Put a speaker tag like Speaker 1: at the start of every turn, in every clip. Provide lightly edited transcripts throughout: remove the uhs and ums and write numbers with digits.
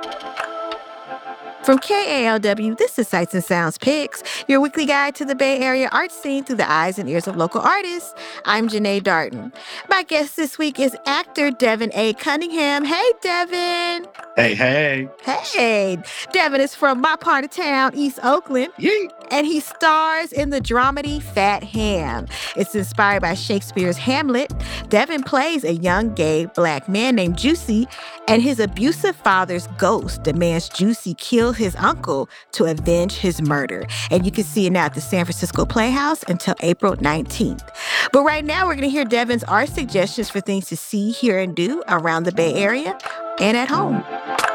Speaker 1: From KALW, this is Sights and Sounds Picks, your weekly guide to the Bay Area art scene through the eyes and ears of local artists. I'm Janae Darton. My guest this week is actor Devin A. Cunningham. Hey, Devin.
Speaker 2: Hey, hey.
Speaker 1: Hey. Devin is from my part of town, East Oakland.
Speaker 2: Yay.
Speaker 1: And he stars in the dramedy Fat Ham. It's inspired by Shakespeare's Hamlet. Devin plays a young gay black man named Juicy, and his abusive father's ghost demands Juicy kill his uncle to avenge his murder. And you can see it now at the San Francisco Playhouse until April 19th. But right now, we're going to hear Devin's art suggestions for things to see, hear, and do around the Bay Area and at home.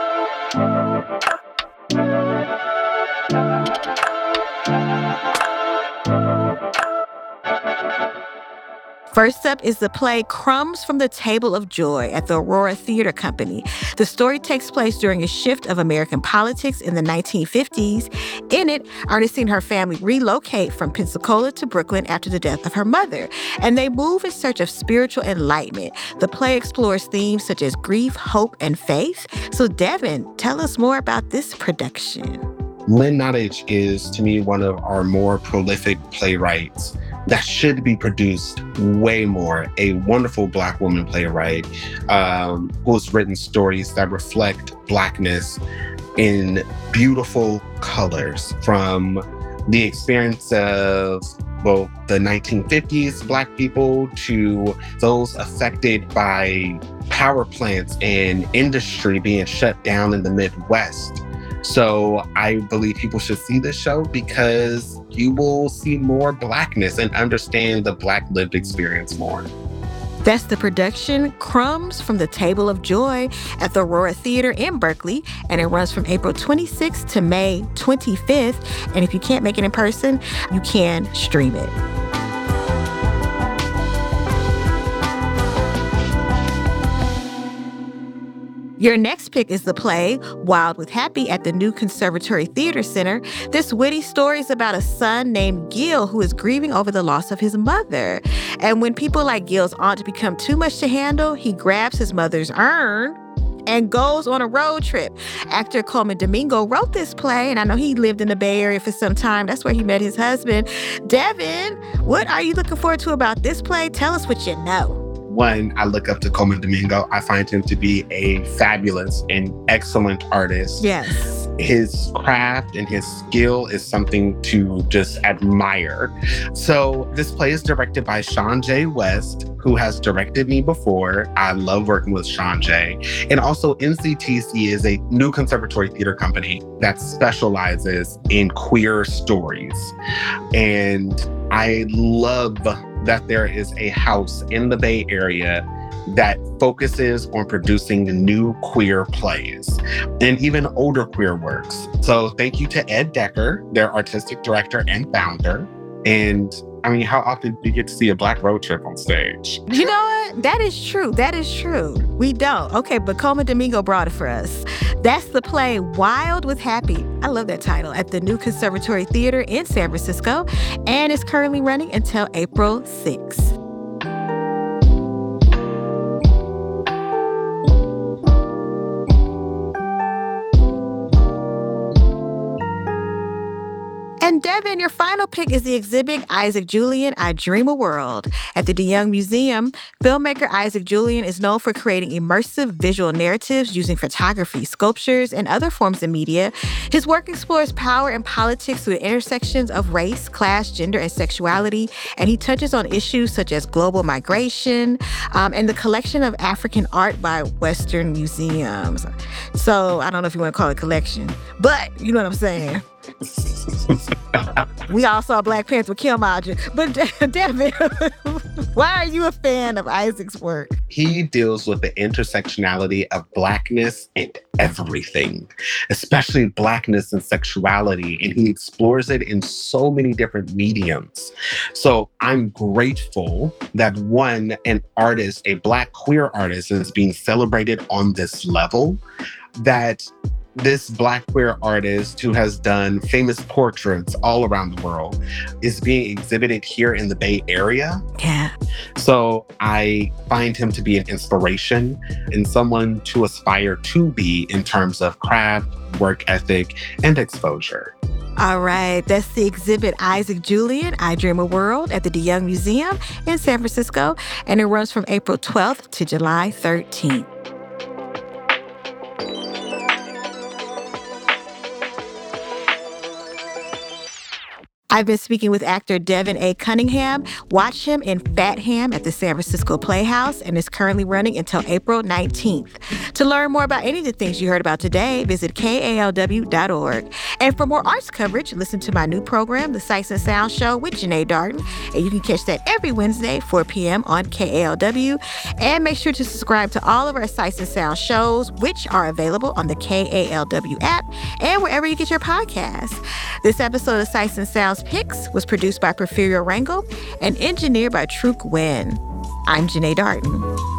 Speaker 1: First up is the play Crumbs from the Table of Joy at the Aurora Theater Company. The story takes place during a shift of American politics in the 1950s. In it, Ernestine and her family relocate from Pensacola to Brooklyn after the death of her mother, and they move in search of spiritual enlightenment. The play explores themes such as grief, hope, and faith. So Devin, tell us more about this production.
Speaker 2: Lynn Nottage is, to me, one of our more prolific playwrights that should be produced way more. A wonderful Black woman playwright who's written stories that reflect Blackness in beautiful colors, from the experience of both the 1950s Black people to those affected by power plants and industry being shut down in the Midwest. So I believe people should see this show because you will see more Blackness and understand the Black lived experience more.
Speaker 1: That's the production Crumbs from the Table of Joy at the Aurora Theater in Berkeley, and it runs from April 26th to May 25th. And if you can't make it in person, you can stream it. Your next pick is the play Wild with Happy at the New Conservatory Theater Center. This witty story is about a son named Gil who is grieving over the loss of his mother. And when people like Gil's aunt become too much to handle, he grabs his mother's urn and goes on a road trip. Actor Colman Domingo wrote this play, and I know he lived in the Bay Area for some time. That's where he met his husband. Devin, what are you looking forward to about this play? Tell us what you know.
Speaker 2: One, I look up to Colman Domingo. I find him to be a fabulous and excellent artist.
Speaker 1: Yes.
Speaker 2: His craft and his skill is something to just admire. So this play is directed by Sean J. West, who has directed me before. I love working with Sean J. And also NCTC is a New Conservatory Theater Company that specializes in queer stories. And I love that there is a house in the Bay Area that focuses on producing new queer plays and even older queer works. So thank you to Ed Decker, their artistic director and founder. And I mean, how often do you get to see a Black road trip on stage?
Speaker 1: You know what? That is true. That is true. We don't. Okay, but Colman Domingo brought it for us. That's the play Wild with Happy. I love that title. At the New Conservatory Theater in San Francisco. And it's currently running until April 6th. And Devin, your final pick is the exhibit Isaac Julien, I Dream a World. At the DeYoung Museum, filmmaker Isaac Julien is known for creating immersive visual narratives using photography, sculptures, and other forms of media. His work explores power and politics through the intersections of race, class, gender, and sexuality. And he touches on issues such as global migration and the collection of African art by Western museums. So I don't know if you want to call it collection, but you know what I'm saying. We all saw Black Panther with Killmonger. But Devin, why are you a fan of Isaac's work?
Speaker 2: He deals with the intersectionality of Blackness and everything, especially Blackness and sexuality. And he explores it in so many different mediums. So I'm grateful that an artist, a Black queer artist, is being celebrated on this level, that This Black queer artist who has done famous portraits all around the world is being exhibited here in the Bay Area.
Speaker 1: Yeah.
Speaker 2: So I find him to be an inspiration and someone to aspire to be in terms of craft, work ethic, and exposure.
Speaker 1: All right, that's the exhibit Isaac Julien, I Dream a World at the DeYoung Museum in San Francisco, and it runs from April 12th to July 13th. I've been speaking with actor Devin A. Cunningham. Watch him in Fat Ham at the San Francisco Playhouse, and is currently running until April 19th. To learn more about any of the things you heard about today, visit KALW.org. And for more arts coverage, listen to my new program, The Sights and Sounds Show with Janae Darden. And you can catch that every Wednesday, 4 p.m. on KALW. And make sure to subscribe to all of our Sights and Sounds shows, which are available on the KALW app and wherever you get your podcasts. This episode of Sights and Sounds Picks was produced by Porfirio Rangel and engineered by Truk Nguyen. I'm Janae Darden.